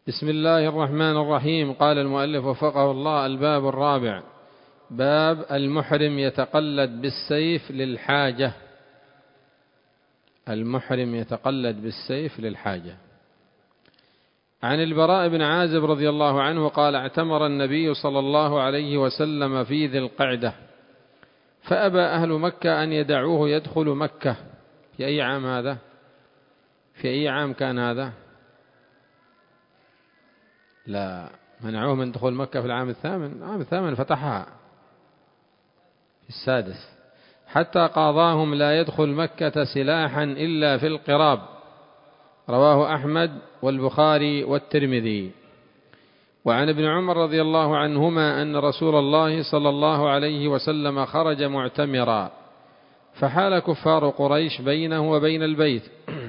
بسم الله الرحمن الرحيم. قال المؤلف وفقه الله: الباب الرابع، باب المحرم يتقلد بالسيف للحاجة. المحرم يتقلد بالسيف للحاجة. عن البراء بن عازب رضي الله عنه قال: اعتمر النبي صلى الله عليه وسلم في ذي القعدة، فأبى أهل مكة أن يدعوه يدخل مكة. في أي عام هذا؟ في أي عام كان هذا؟ لا، منعوه من دخول مكة في العام الثامن. العام الثامن فتحها في السادس، حتى قاضاهم لا يدخل مكة سلاحا إلا في القراب. رواه أحمد والبخاري والترمذي. وعن ابن عمر رضي الله عنهما أن رسول الله صلى الله عليه وسلم خرج معتمرا، فحال كفار قريش بينه وبين البيت،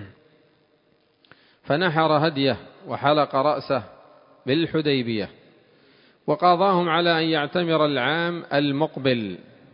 فنحر هديه وحلق رأسه بالحديبية، وقاضاهم على أن يعتمر العام المقبل،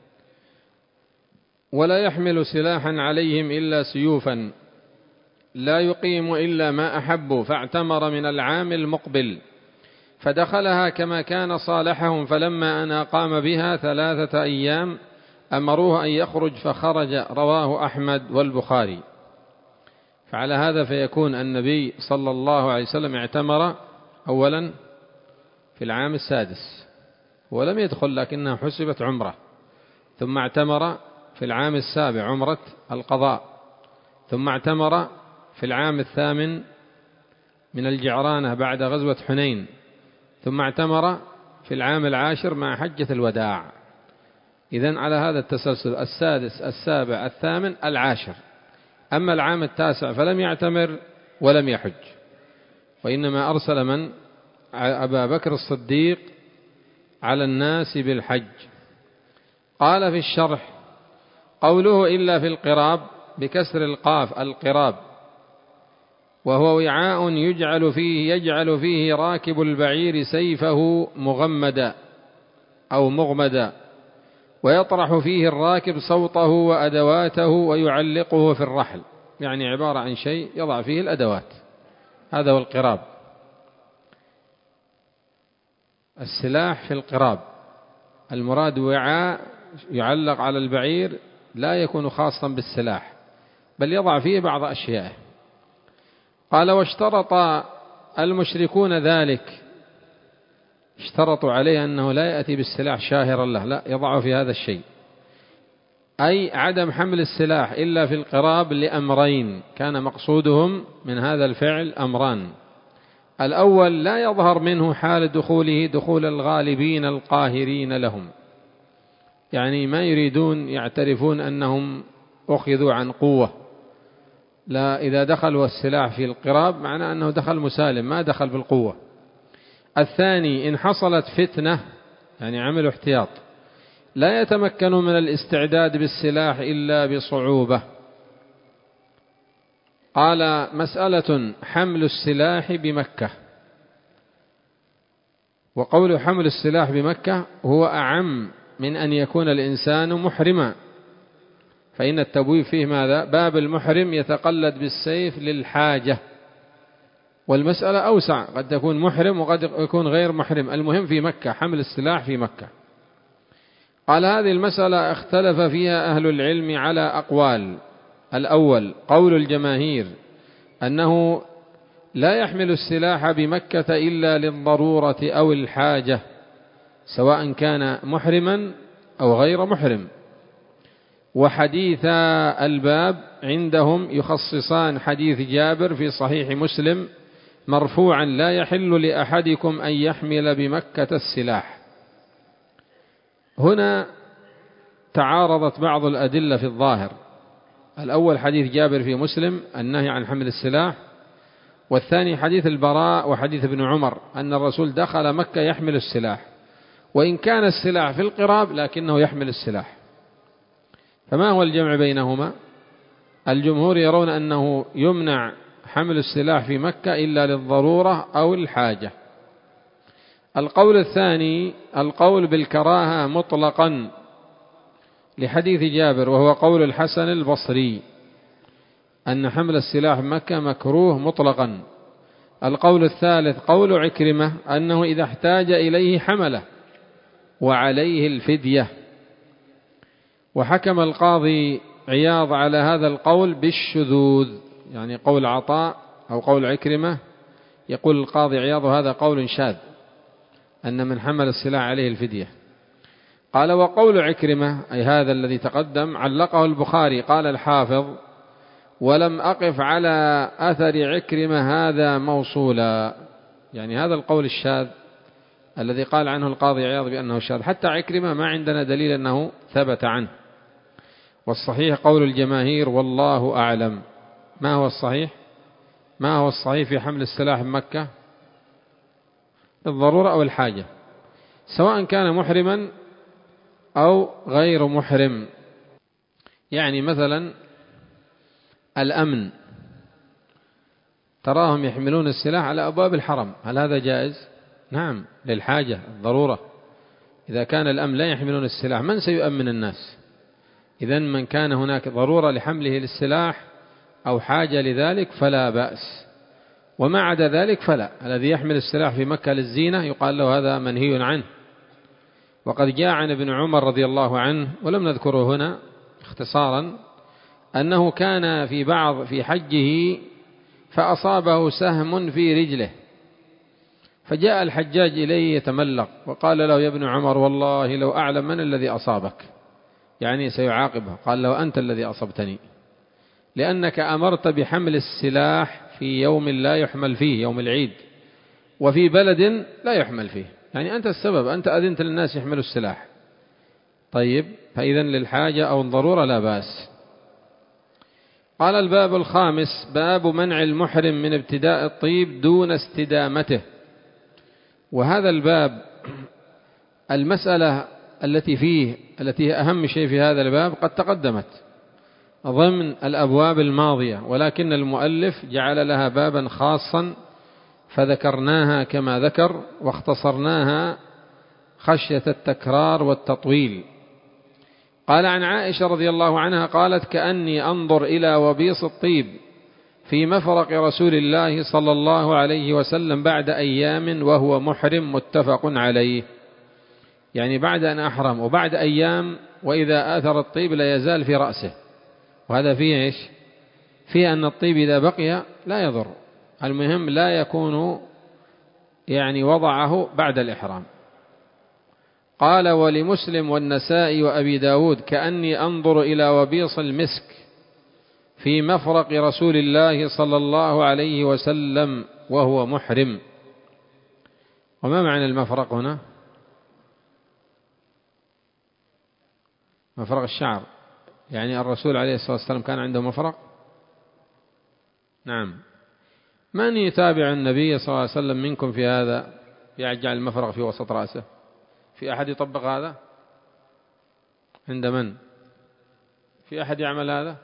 ولا يحمل سلاحا عليهم إلا سيوفا، لا يقيم إلا ما أحبوا، فاعتمر من العام المقبل، فدخلها كما كان صالحهم، فلما أن أقام بها 3 أيام أمروه أن يخرج فخرج. رواه أحمد والبخاري. فعلى هذا فيكون النبي صلى الله عليه وسلم اعتمر أولا في العام السادس ولم يدخل، لكنها حسبت عمرة، ثم اعتمر في العام السابع عمرة القضاء، ثم اعتمر في العام الثامن من الجعرانة بعد غزوة حنين، ثم اعتمر في العام العاشر مع حجة الوداع. إذن على هذا التسلسل: السادس، السابع، الثامن، العاشر. أما العام التاسع فلم يعتمر ولم يحج، وإنما أرسل من؟ أبا بكر الصديق على الناس بالحج. قال في الشرح: قوله إلا في القراب بكسر القاف، القراب، وهو وعاء يجعل فيه راكب البعير سيفه مغمدا أو مغمدا، ويطرح فيه الراكب صوته وأدواته ويعلقه في الرحل، يعني عبارة عن شيء يضع فيه الأدوات، هذا هو القراب. السلاح في القراب، المراد وعاء يعلق على البعير، لا يكون خاصا بالسلاح، بل يضع فيه بعض أشياءه. قال: واشترط المشركون ذلك، اشترطوا عليه أنه لا يأتي بالسلاح شاهرا له، لا، يضع في هذا الشيء، أي عدم حمل السلاح إلا في القراب لأمرين، كان مقصودهم من هذا الفعل أمران: الأول لا يظهر منه حال دخوله دخول الغالبين القاهرين لهم، يعني ما يريدون يعترفون أنهم أخذوا عن قوة، لا، إذا دخلوا السلاح في القراب معناه أنه دخل مسالم، ما دخل بالقوة. الثاني: إن حصلت فتنة، يعني عملوا احتياط، لا يتمكنوا من الاستعداد بالسلاح إلا بصعوبة. قال: مسألة حمل السلاح بمكة. وقول حمل السلاح بمكة هو أعم من أن يكون الإنسان محرما، فإن التبويب فيه ماذا؟ باب المحرم يتقلد بالسيف للحاجة، والمسألة أوسع، قد تكون محرم وقد يكون غير محرم، المهم في مكة، حمل السلاح في مكة. قال: هذه المسألة اختلف فيها أهل العلم على أقوال. الأول قول الجماهير أنه لا يحمل السلاح بمكة إلا للضرورة أو الحاجة، سواء كان محرما أو غير محرم. وحديث الباب عندهم يخصصان حديث جابر في صحيح مسلم مرفوعا: لا يحل لأحدكم أن يحمل بمكة السلاح. هنا تعارضت بعض الأدلة في الظاهر: الأول حديث جابر في مسلم النهي عن حمل السلاح، والثاني حديث البراء وحديث ابن عمر أن الرسول دخل مكة يحمل السلاح، وإن كان السلاح في القراب لكنه يحمل السلاح. فما هو الجمع بينهما؟ الجمهور يرون أنه يمنع حمل السلاح في مكة إلا للضرورة أو الحاجة. القول الثاني القول بالكراهة مطلقا لحديث جابر، وهو قول الحسن البصري، أن حمل السلاح في مكة مكروه مطلقا، القول الثالث قول عكرمة أنه إذا احتاج إليه حمله وعليه الفدية. وحكم القاضي عياض على هذا القول بالشذوذ، يعني قول عطاء أو قول عكرمة يقول القاضي عياض هذا قول شاذ، أن من حمل السلاح عليه الفدية. قال وقول عكرمة أي هذا الذي تقدم علقه البخاري، قال الحافظ ولم أقف على أثر عكرمة هذا موصولا، يعني هذا القول الشاذ الذي قال عنه القاضي عياض بأنه شاذ، حتى عكرمة ما عندنا دليل أنه ثبت عنه. والصحيح قول الجماهير والله أعلم. ما هو الصحيح؟ ما هو الصحيح في حمل السلاح بمكة؟ الضرورة أو الحاجة، سواء كان محرما أو غير محرم. يعني مثلا الأمن تراهم يحملون السلاح على أبواب الحرم، هل هذا جائز؟ نعم، للحاجة الضرورة. إذا كان الأمن لا يحملون السلاح من سيؤمن الناس؟ إذن من كان هناك ضرورة لحمله للسلاح أو حاجة لذلك فلا بأس، وما عدا ذلك فلا. الذي يحمل السلاح في مكة للزينة يقال له هذا منهي عنه. وقد جاء عن ابن عمر رضي الله عنه ولم نذكره هنا اختصارا أنه كان في حجه فأصابه سهم في رجله، فجاء الحجاج إليه يتملق وقال له يا ابن عمر والله لو أعلم من الذي أصابك، يعني سيعاقبه. قال له أنت الذي أصبتني، لأنك أمرت بحمل السلاح في يوم لا يحمل فيه، يوم العيد، وفي بلد لا يحمل فيه، يعني أنت السبب، أنت أذنت للناس يحملوا السلاح. طيب، فإذا للحاجة أو الضرورة لا بأس. قال الباب الخامس باب منع المحرم من ابتداء الطيب دون استدامته. وهذا الباب المسألة التي هي أهم شيء في هذا الباب قد تقدمت ضمن الأبواب الماضية، ولكن المؤلف جعل لها بابا خاصا فذكرناها كما ذكر واختصرناها خشية التكرار والتطويل. قال عن عائشة رضي الله عنها قالت كأني أنظر إلى وبيص الطيب في مفرق رسول الله صلى الله عليه وسلم بعد أيام وهو محرم، متفق عليه. يعني بعد أن أحرم وبعد أيام، وإذا آثر الطيب لا يزال في رأسه. وهذا فيه إيش؟ فيه أن الطيب إذا بقي لا يضر، المهم لا يكون يعني وضعه بعد الإحرام. قال ولمسلم والنسائي وأبي داود كأني أنظر إلى وبيص المسك في مفرق رسول الله صلى الله عليه وسلم وهو محرم. وما معنى المفرق هنا؟ مفرق الشعر، يعني الرسول عليه الصلاة والسلام كان عنده مفرق؟ نعم. من يتابع النبي صلى الله عليه وسلم منكم في هذا، يجعل المفرق في وسط رأسه؟ في أحد يطبق هذا؟ عند من؟ في أحد يعمل هذا؟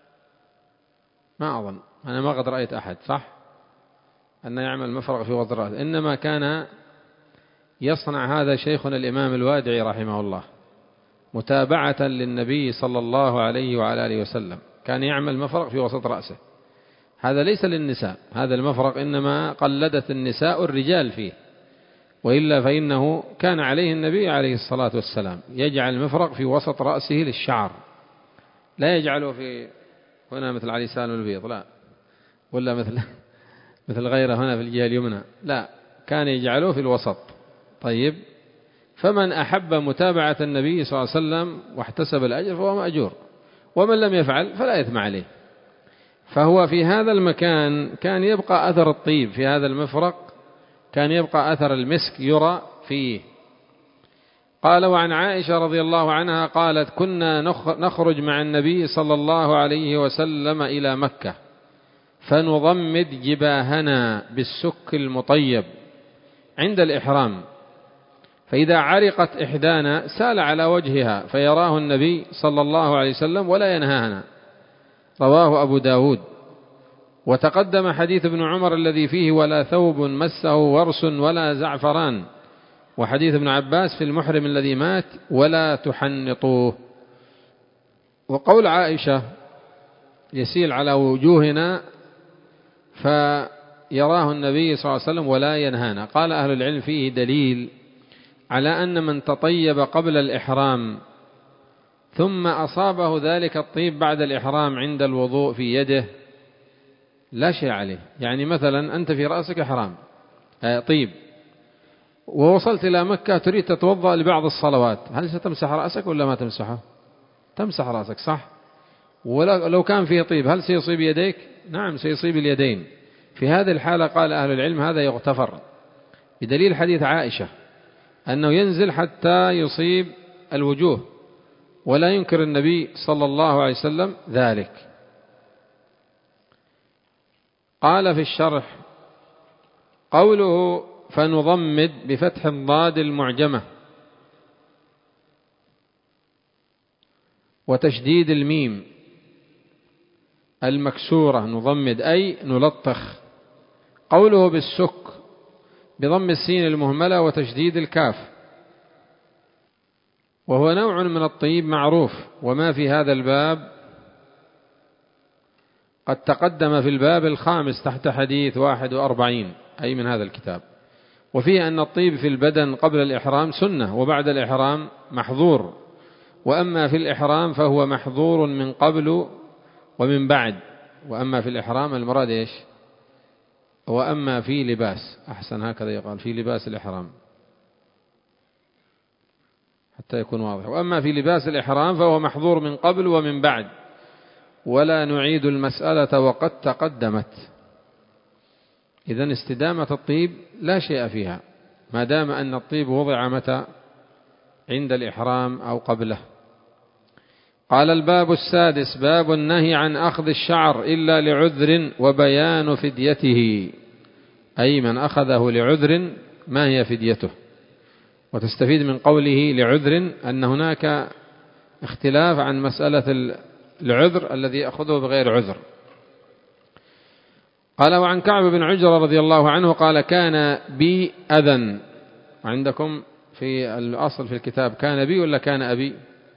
ما أظن، أنا ما قد رأيت أحد صح أن يعمل مفرق في وسط رأسه. إنما كان يصنع هذا شيخنا الإمام الوادعي رحمه الله متابعة للنبي صلى الله عليه وعلى آله وسلم، كان يعمل مفرق في وسط رأسه. هذا ليس للنساء، هذا المفرق إنما قلدت النساء الرجال فيه، وإلا فإنه كان عليه النبي عليه الصلاة والسلام يجعل المفرق في وسط رأسه للشعر، لا يجعله في هنا مثل علي سالم البيض، لا، ولا مثل غيره هنا في الجهة اليمنى، لا، كان يجعله في الوسط. طيب، فمن أحب متابعة النبي صلى الله عليه وسلم واحتسب الأجر فهو مأجور، ومن لم يفعل فلا إثم عليه. فهو في هذا المكان كان يبقى أثر الطيب، في هذا المفرق كان يبقى أثر المسك يرى فيه. قال وعن عائشة رضي الله عنها قالت كنا نخرج مع النبي صلى الله عليه وسلم إلى مكة فنضمد جباهنا بالسك المطيب عند الإحرام، فإذا عرقت إحدانا سال على وجهها فيراه النبي صلى الله عليه وسلم ولا ينهانا. رواه أبو داود. وتقدم حديث ابن عمر الذي فيه ولا ثوب مسه ورس ولا زعفران، وحديث ابن عباس في المحرم الذي مات ولا تحنطوه. وقول عائشة يسيل على وجوهنا يراه النبي صلى الله عليه وسلم ولا ينهانا. قال أهل العلم فيه دليل على أن من تطيب قبل الإحرام ثم أصابه ذلك الطيب بعد الإحرام عند الوضوء في يده لا شيء عليه. يعني مثلا أنت في رأسك إحرام طيب، ووصلت إلى مكة تريد تتوضأ لبعض الصلوات، هل ستمسح رأسك ولا ما تمسحه؟ تمسح رأسك صح؟ ولو كان فيه طيب هل سيصيب يديك؟ نعم سيصيب اليدين. في هذه الحالة قال أهل العلم هذا يغتفر بدليل حديث عائشة أنه ينزل حتى يصيب الوجوه، ولا ينكر النبي صلى الله عليه وسلم ذلك. قال في الشرح قوله فنضمد بفتح الضاد المعجمة وتشديد الميم المكسورة، نضمد أي نلطخ. قوله بالسك بضم السين المهملة وتشديد الكاف، وهو نوع من الطيب معروف، وما في هذا الباب قد تقدم في الباب الخامس تحت حديث 41 أي من هذا الكتاب. وفيه أن الطيب في البدن قبل الإحرام سنة، وبعد الإحرام محظور، وأما في الإحرام فهو محظور من قبل ومن بعد. وأما في الإحرام المراد إيش؟ وأما في لباس، أحسن هكذا يقال في لباس الإحرام حتى يكون واضح. وأما في لباس الإحرام فهو محظور من قبل ومن بعد، ولا نعيد المسألة وقد تقدمت. إذن استدامة الطيب لا شيء فيها ما دام أن الطيب وضع متى؟ عند الإحرام أو قبله. قال الباب السادس باب النهي عن أخذ الشعر إلا لعذر وبيان فديته، أي من أخذه لعذر ما هي فديته. وتستفيد من قوله لعذر أن هناك اختلاف عن مسألة العذر الذي يأخذه بغير عذر. قال وعن كعب بن عجرة رضي الله عنه قال كان بي أذى. عندكم في الأصل في الكتاب كان بي ولا كان أبي؟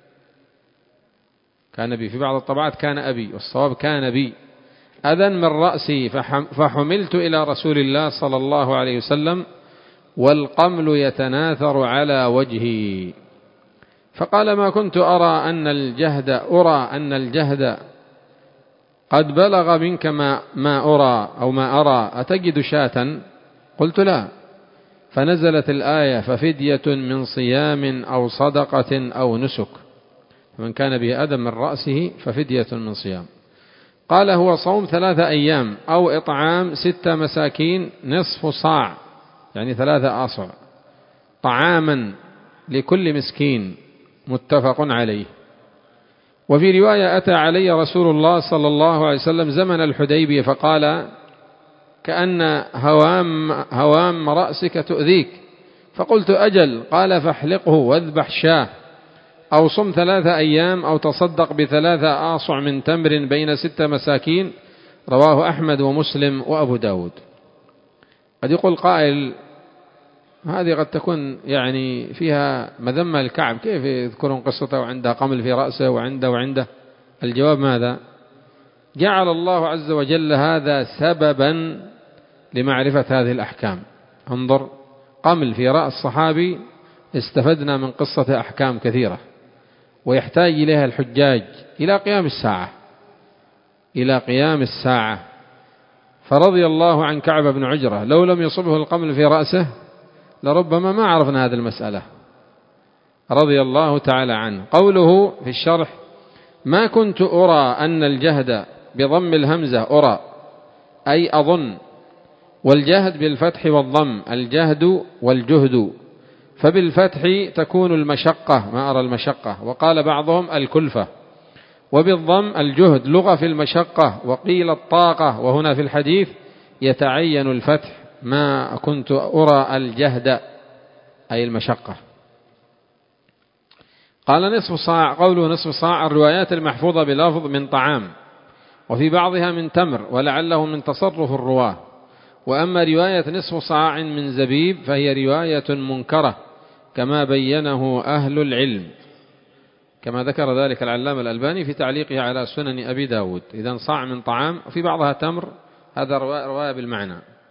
كان بي، في بعض الطبعات كان أبي، والصواب كان بي أذى من رأسي فحملت إلى رسول الله صلى الله عليه وسلم والقمل يتناثر على وجهي، فقال ما كنت أرى أن الجهد قد بلغ منك ما أرى أو ما أرى، أتجد شاة؟ قلت لا، فنزلت الآية ففدية من صيام أو صدقة أو نسك، فمن كان به أذى من رأسه ففدية من صيام. قال هو صوم 3 أيام أو إطعام 6 مساكين نصف صاع، يعني 3 آصع طعاما لكل مسكين، متفق عليه. وفي رواية أتى علي رسول الله صلى الله عليه وسلم زمن الحديبية فقال كأن هوام رأسك تؤذيك، فقلت أجل، قال فاحلقه واذبح شاه أو صم 3 أيام أو تصدق ب3 آصع من تمر بين 6 مساكين، رواه أحمد ومسلم وأبو داود. قد يقول قائل هذه قد تكون يعني فيها مذمة الكعب، كيف يذكرون قصته وعنده قمل في رأسه وعنده. الجواب ماذا؟ جعل الله عز وجل هذا سببا لمعرفة هذه الأحكام. انظر، قمل في رأس صحابي استفدنا من قصة أحكام كثيرة، ويحتاج إليها الحجاج إلى قيام الساعة. فرضي الله عن كعب بن عجرة، لو لم يصبه القمل في رأسه لربما ما عرفنا هذه المسألة، رضي الله تعالى عنه. قوله في الشرح ما كنت أرى أن الجهد بضم الهمزة أرى أي أظن، والجهد بالفتح والضم الجهد والجهد، فبالفتح تكون المشقة ما أرى المشقة، وقال بعضهم الكلفة، وبالضم الجهد لغة في المشقة، وقيل الطاقة، وهنا في الحديث يتعين الفتح ما كنت أرى الجهد أي المشقة. قال نصف صاع، قوله نصف صاع الروايات المحفوظة بلفظ من طعام، وفي بعضها من تمر، ولعله من تصرف الرواه. وأما رواية نصف صاع من زبيب فهي رواية منكرة كما بينه أهل العلم، كما ذكر ذلك العلامة الألباني في تعليقه على سنن أبي داود. إذن صاع من طعام وفي بعضها تمر، هذا رواية بالمعنى.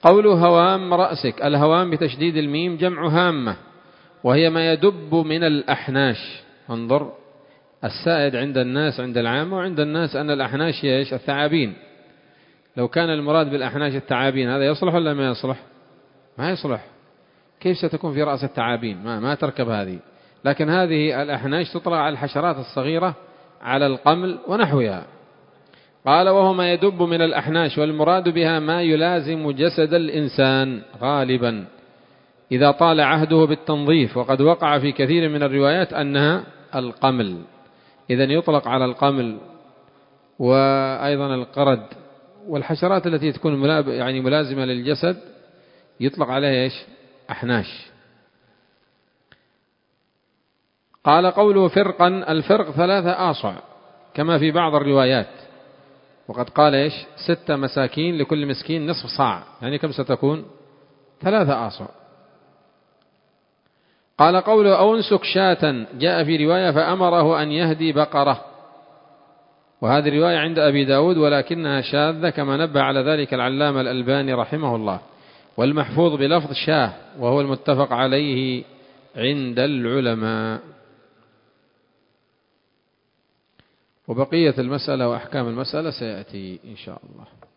قوله هوام رأسك، الهوام بتشديد الميم جمع هامة، وهي ما يدب من الأحناش. انظر، السائد عند الناس عند العامة وعند الناس أن الأحناش هي إيش؟ الثعابين. لو كان المراد بالأحناش الثعابين هذا يصلح ولا ما يصلح؟ ما يصلح. كيف ستكون في رأس الثعابين؟ ما تركب هذه. لكن هذه الأحناش تطلق على الحشرات الصغيرة، على القمل ونحوها. قال وهو ما يدب من الأحناش، والمراد بها ما يلازم جسد الإنسان غالبا إذا طال عهده بالتنظيف، وقد وقع في كثير من الروايات أنها القمل. إذن يطلق على القمل وأيضا القرد والحشرات التي تكون يعني ملازمة للجسد يطلق عليها إيش؟ أحناش. قال قوله فرقا، الفرق 3 آصع كما في بعض الروايات، وقد قال إيش؟ 6 مساكين لكل مسكين نصف صاع، يعني كم ستكون؟ 3 آصع. قال قوله أو انسك شاة، جاء في رواية فأمره أن يهدي بقرة، وهذه الرواية عند أبي داود ولكنها شاذة كما نبه على ذلك العلامة الألباني رحمه الله. والمحفوظ بلفظ شاه، وهو المتفق عليه عند العلماء. وبقية المسألة وأحكام المسألة سيأتي إن شاء الله.